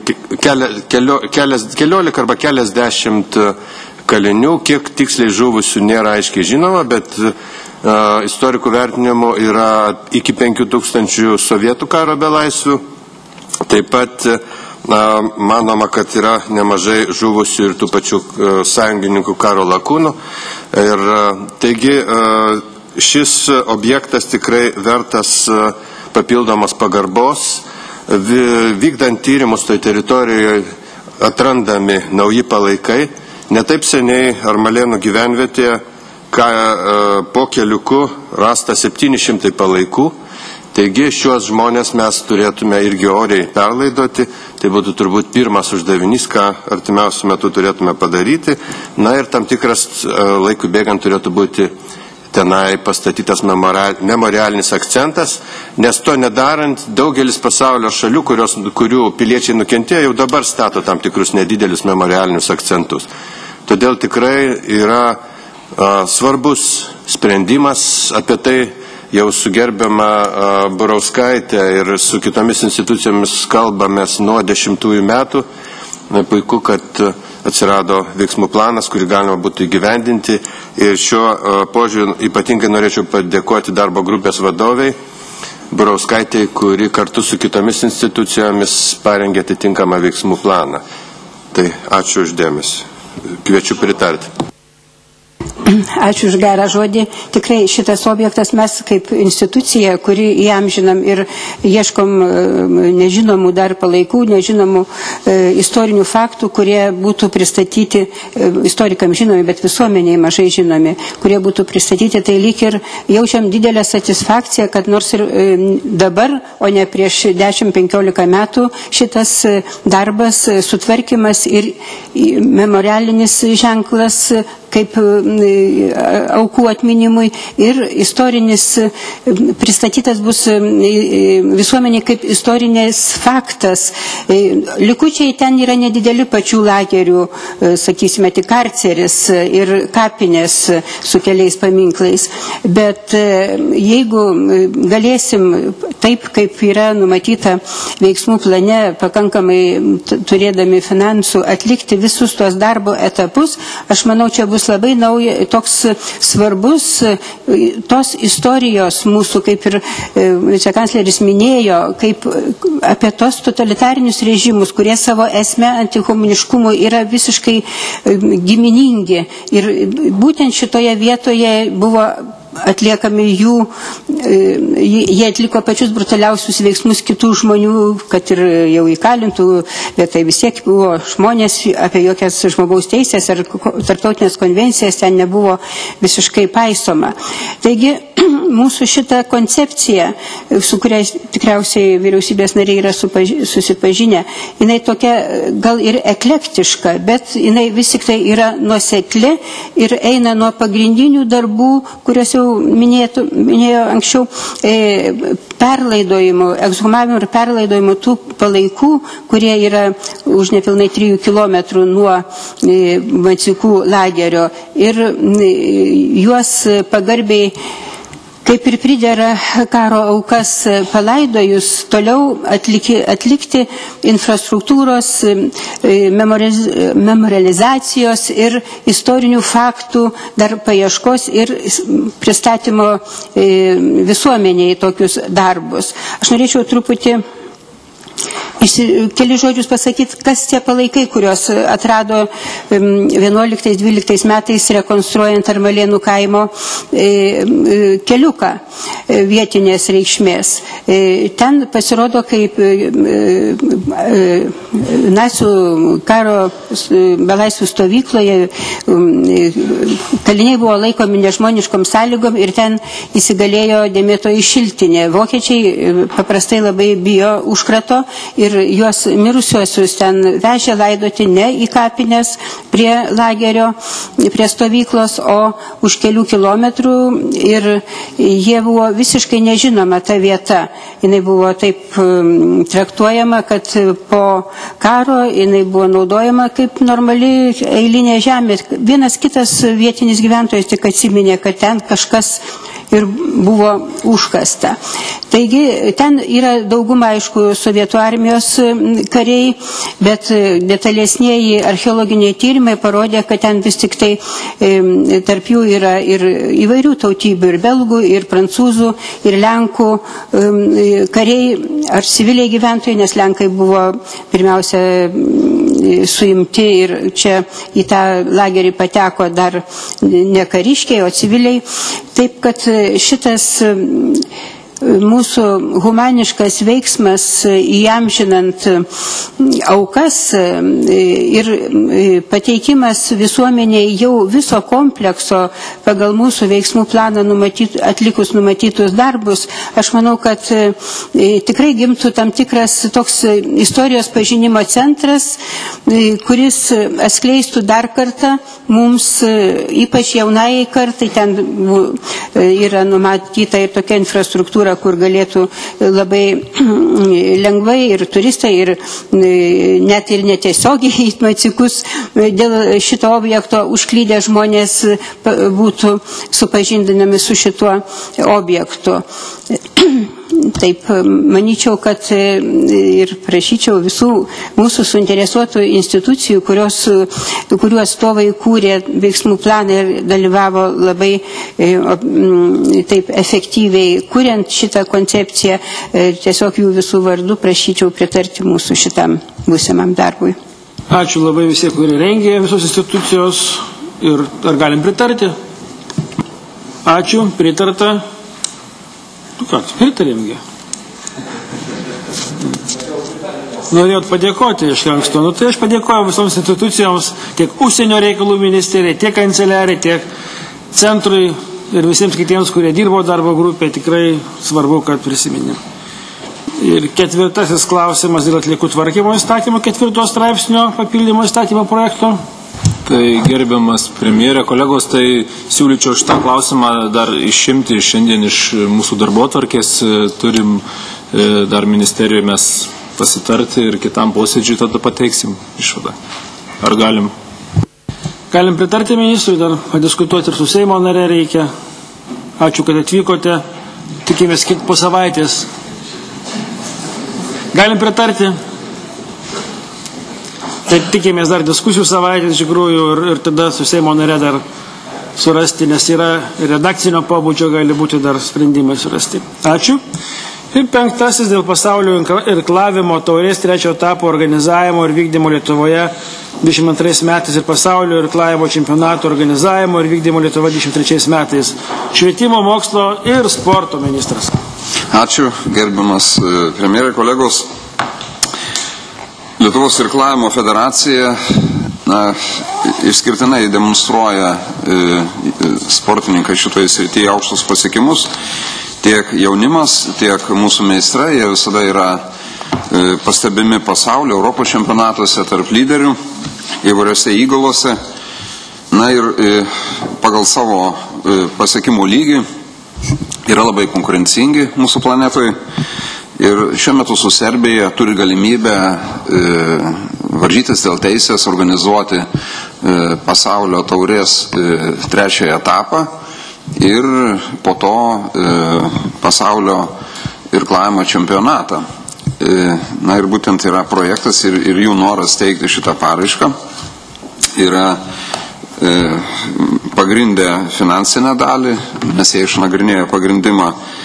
keliolika arba keliasdešimt kalinių. Kiek tiksliai žuvusių nėra aiškiai žinoma, bet uh, istorikų vertinimo yra iki penkių tūkstančių sovietų karo belaisvių. Taip pat uh, manoma, kad yra nemažai žuvusių ir tų pačių uh, sąjungininkų karo lakūnų. Ir uh, taigi uh, šis objektas tikrai vertas uh, papildomos pagarbos. Vykdant tyrimus toj teritorijoje atrandami nauji palaikai. Netaip seniai Armalėnų gyvenvietėje ką, po keliuku rasta septyni šimtai palaikų. Taigi šiuos žmonės mes turėtume irgi oriai perlaidoti. Tai būtų turbūt pirmas uždavinys, ką artimiausiu metu turėtume padaryti. Na ir tam tikras laikų bėgant turėtų būti tenai pastatytas memorialinis akcentas, nes to nedarant daugelis pasaulio šalių, kurios, kurių piliečiai nukentėjo, jau dabar stato tam tikrus nedidelius memorialinius akcentus. Todėl tikrai yra a, svarbus sprendimas, apie tai jau su gerbiama a, Burauskaitė ir su kitomis institucijomis kalbamės nuo dešimtųjų metų. Puiku, kad atsirado veiksmų planas, kurį galima būtų įgyvendinti. Ir šiuo požiūriu ypatingai norėčiau padėkoti darbo grupės vadoviai Burauskaitei, kuri kartu su kitomis institucijomis parengė atitinkamą veiksmų planą. Tai ačiū uždėmesi. Kviečiu pritarti. Ačiū už gerą žodį. Tikrai šitas objektas mes kaip institucija, kuri įamžinam ir ieškom nežinomų dar palaikų, nežinomų e, istorinių faktų, kurie būtų pristatyti, e, istorikams žinomi, bet visuomeniai mažai žinomi, kurie būtų pristatyti, tai lyg ir jaučiam didelę satisfakciją, kad nors ir e, dabar, o ne prieš dešimt penkiolika metų, šitas darbas, sutvarkymas ir memorialinis ženklas kaip aukų atminimui ir istorinis pristatytas bus visuomenė kaip istorinės faktas. Likučiai ten yra nedideli pačių lagerių, sakysime, tik karceris ir kapinės su keliais paminklais. Bet jeigu galėsim taip, kaip yra numatyta veiksmų plane, pakankamai turėdami finansų atlikti visus tuos darbo etapus, aš manau, čia bus labai nauja, toks svarbus tos istorijos mūsų, kaip ir vicekancleris minėjo, kaip apie tos totalitarinius režimus, kurie savo esme antihomoniškumui yra visiškai giminingi. Ir būtent šitoje vietoje buvo atliekami jų, jie atliko pačius brutaliausius veiksmus kitų žmonių, kad ir jau įkalintų, bet tai vis tiek buvo žmonės, apie jokias žmogaus teisės ar tarptautinės konvencijas ten nebuvo visiškai paisoma. Taigi, mūsų šita koncepcija, su kuria tikriausiai vyriausybės nariai yra susipažinę, jinai tokia gal ir eklektiška, bet jinai vis tik tai yra nuosekli ir eina nuo pagrindinių darbų, kuriuos jau minėtų, minėjo anksčiau, e, perlaidojimų, ekshumavimų ir perlaidojimų tų palaikų, kurie yra už nepilnai trijų kilometrų nuo e, Macikų lagerio. Ir e, juos pagarbiai, kaip ir pridera karo aukas palaidojus, toliau atliki, atlikti infrastruktūros, memorializacijos ir istorinių faktų dar paieškos ir pristatymo visuomeniai tokius darbus. Aš norėčiau truputį keli žodžius pasakyti, kas tie palaikai, kuriuos atrado vienuoliktais dvyliktais metais rekonstruojant Armalėnų kaimo keliuką vietinės reikšmės. Ten pasirodo, kaip nacių karo belaisvių stovykloje kaliniai buvo laikomi nežmoniškom sąlygom ir ten įsigalėjo dėmėtoji šiltinė. Vokiečiai paprastai labai bijo užkrato ir juos mirusiuosius ten vežė laidoti ne į kapines prie lagerio, prie stovyklos, o už kelių kilometrų ir jie buvo visiškai nežinoma ta vieta. Jinai buvo taip traktuojama, kad po karo jinai buvo naudojama kaip normali eilinė žemė. Vienas kitas vietinis gyventojas tik atsiminė, kad ten kažkas ir buvo užkasta. Taigi ten yra dauguma, aišku, sovietų armijos kariai, bet detalesnieji archeologiniai tyrimai parodė, kad ten vis tik tai tarp jų yra ir įvairių tautybių, ir belgų, ir prancūzų, ir lenkų kariai ar civiliai gyventojai, nes lenkai buvo pirmiausia suimti ir čia į tą lagerį pateko dar ne kariškiai, o civiliai. Taip, kad šitas mūsų humaniškas veiksmas įamžinant aukas ir pateikimas visuomeniai jau viso komplekso pagal mūsų veiksmų planą numatyt, atlikus numatytus darbus, aš manau, kad tikrai gimtų tam tikras toks istorijos pažinimo centras, kuris atskleistų dar kartą mums, ypač jaunai kartai, ten yra numatyta ir tokia infrastruktūra, kur galėtų labai lengvai ir turistai, ir net ir netiesiogiai į Macikus dėl šito objekto užklydę žmonės būtų supažindinami su šituo objektu. Taip, manyčiau, kad ir prašyčiau visų mūsų suinteresuotų institucijų, kurios, kurių atstovai kūrė veiksmų planą ir dalyvavo labai taip efektyviai kuriant šitą koncepciją, tiesiog jų visų vardų prašyčiau pritarti mūsų šitam būsimam darbui. Ačiū labai visi, kurie rengė visos institucijos ir ar galim pritarti? Ačiū, pritarta. Tu ką, pritarėmgi. Norėjot padėkoti iš anksto. Nu, tai aš padėkoju visoms institucijoms, tiek užsienio reikalų ministerijai, tiek kanceliarijai, tiek centrui ir visiems kitiems, kurie dirbo darbo grupėje. Tikrai svarbu, kad prisiminėm. Ir ketvirtasis klausimas dėl atliekų tvarkymo įstatymo, ketvirto straipsnio papildymo įstatymo projekto. Tai gerbiamas premjerė, kolegos, tai siūlyčiau šitą klausimą dar išimti šiandien iš mūsų darbotvarkės. Turim dar ministerijoje mes pasitarti ir kitam posėdžiui tada pateiksim išvadą. Ar galim? Galim pritarti ministrui, dar padiskutuoti ir su Seimo nare reikia. Ačiū, kad atvykote. Tikimės kit po savaitės. Galim pritarti. Tai tikimės dar diskusijų savaitės iš tikrųjų ir, ir tada su Seimo nare dar surasti, nes yra redakcinio pobūdžio, gali būti dar sprendimai surasti. Ačiū. Ir penktasis dėl pasaulio irklavimo taurės trečio etapo organizavimo ir vykdymo Lietuvoje dvidešimt antrais metais ir pasaulio irklavimo čempionato organizavimo ir vykdymo Lietuvoje dvidešimt trečiais metais. Švietimo, mokslo ir sporto ministras. Ačiū, gerbiamas premjerė, kolegos. Lietuvos irklavimo federacija na, išskirtinai demonstruoja e, sportininkai šitoje srityje aukštus pasiekimus. Tiek jaunimas, tiek mūsų meistrai, jie visada yra e, pastebimi pasaulio, Europos čempionatuose tarp lyderių, įvairiose įgalose. Na ir e, pagal savo e, pasiekimų lygį yra labai konkurencingi mūsų planetoje. Ir šiuo metu su Serbija turi galimybę e, varžytis dėl teisės organizuoti e, pasaulio taurės e, trečiąją etapą ir po to e, pasaulio irklavimo čempionatą. E, na ir būtent yra projektas ir, ir jų noras teikti šitą paraišką. Yra e, pagrindę finansinę dalį, nes jie išnagrinėjo pagrindimą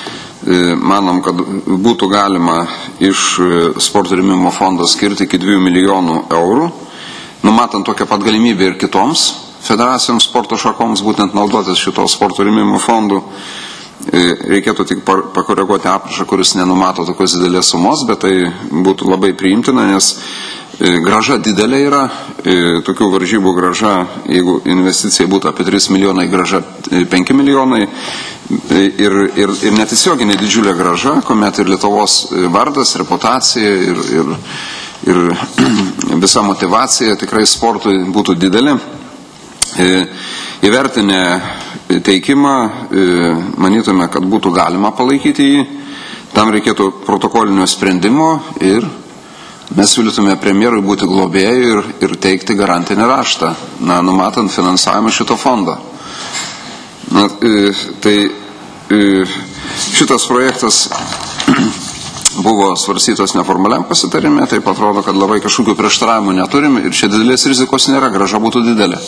manom, kad būtų galima iš sporto rėmimo fondo skirti iki dviejų milijonų eurų, numatant tokią pat galimybę ir kitoms federacijoms sporto šakoms būtent naudotis šito sporto rėmimo fondų. Reikėtų tik pakoreguoti aprašą, kuris nenumato tokios didelės sumos, bet tai būtų labai priimtina, nes graža didelė yra, tokių varžybų graža, jeigu investicija būtų apie trys milijonai, graža penki milijonai ir, ir, ir netiesioginė didžiulė graža, kuomet ir Lietuvos vardas, reputacija ir, ir, ir visa motivacija tikrai sportui būtų didelė. Įvertinę teikimą, manytume, kad būtų galima palaikyti jį, tam reikėtų protokolinio sprendimo ir mes siūlytume premjerui būti globėjų ir, ir teikti garantinį raštą, na, numatant finansavimą šito fondo. Na, tai šitas projektas buvo svarstytos neformaliam pasitarime, taip atrodo, kad labai kažkokių prieštaravimų neturime ir čia didelės rizikos nėra, graža būtų didelė.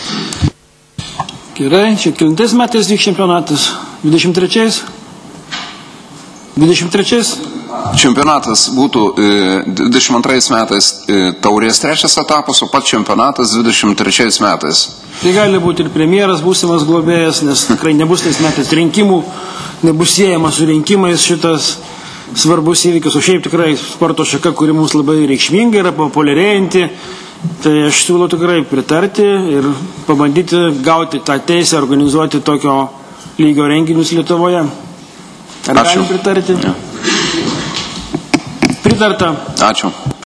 Gerai, čia kelintais metais vyks čempionatas? dvidešimt trečiais? dvidešimt trečiais? Čempionatas būtų dvidešimt antrais metais taurės trečias etapas, o pats čempionatas dvidešimt trečiais metais. Tai gali būti ir premjeras būsimas globėjas, nes tikrai nebus tais metais rinkimų, nebus siejamas su rinkimais šitas svarbus įvykis, o šiaip tikrai sporto šaka, kuri mums labai reikšminga yra, populiarėjanti, tai aš siūlau tikrai pritarti ir pabandyti gauti tą teisę organizuoti tokio lygio renginius Lietuvoje. Ar galim pritarti? Ja. Pritarta. Ačiū.